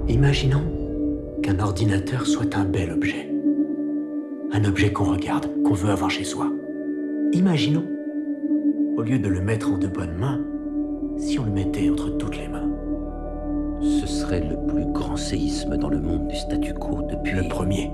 Imaginons qu'un ordinateur soit un bel objet. Un objet qu'on regarde, qu'on veut avoir chez soi. Imaginons, au lieu de le mettre en de bonnes mains, si on le mettait entre toutes les mains. Ce serait le plus grand séisme dans le monde du statu quo depuis... Le premier.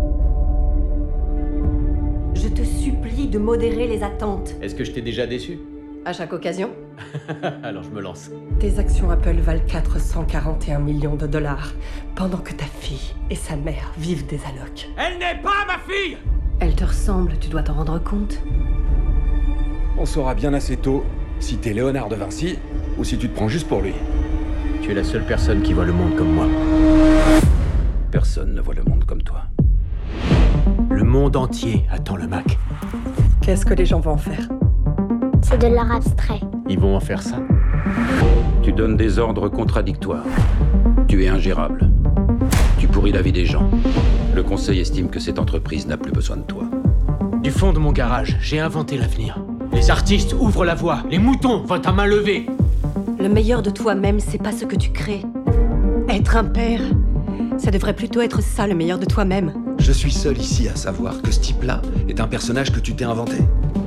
Je te supplie de modérer les attentes. Est-ce que je t'ai déjà déçu? À chaque occasion. Alors je me lance. Tes actions Apple valent 441 millions de dollars, pendant que ta fille et sa mère vivent des allocs. Elle n'est pas ma fille! Elle te ressemble, tu dois t'en rendre compte. On saura bien assez tôt si t'es Léonard de Vinci ou si tu te prends juste pour lui. Tu es la seule personne qui voit le monde comme moi. Personne ne voit le monde comme toi. Le monde entier attend le Mac. Qu'est-ce que les gens vont en faire? C'est de l'art abstrait. Ils vont en faire ça. Tu donnes des ordres contradictoires. Tu es ingérable. Tu pourris la vie des gens. Le conseil estime que cette entreprise n'a plus besoin de toi. Du fond de mon garage, j'ai inventé l'avenir. Les artistes ouvrent la voie, les moutons votent à main levée. Le meilleur de toi-même, c'est pas ce que tu crées. Être un père, ça devrait plutôt être ça, le meilleur de toi-même. Je suis seul ici à savoir que ce type-là est un personnage que tu t'es inventé.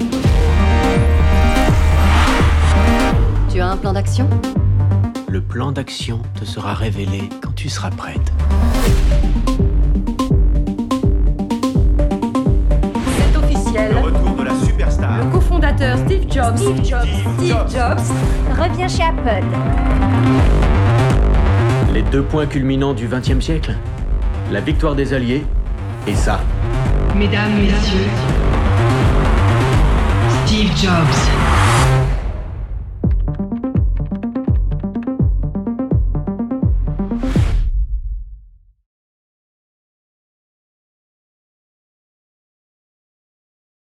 Tu as un plan d'action? Le plan d'action te sera révélé quand tu seras prête. C'est officiel. Retour de la superstar. Le cofondateur Steve Jobs Reviens chez Apple. Les deux points culminants du XXe siècle. La victoire des Alliés et ça. Mesdames, Messieurs, Steve Jobs.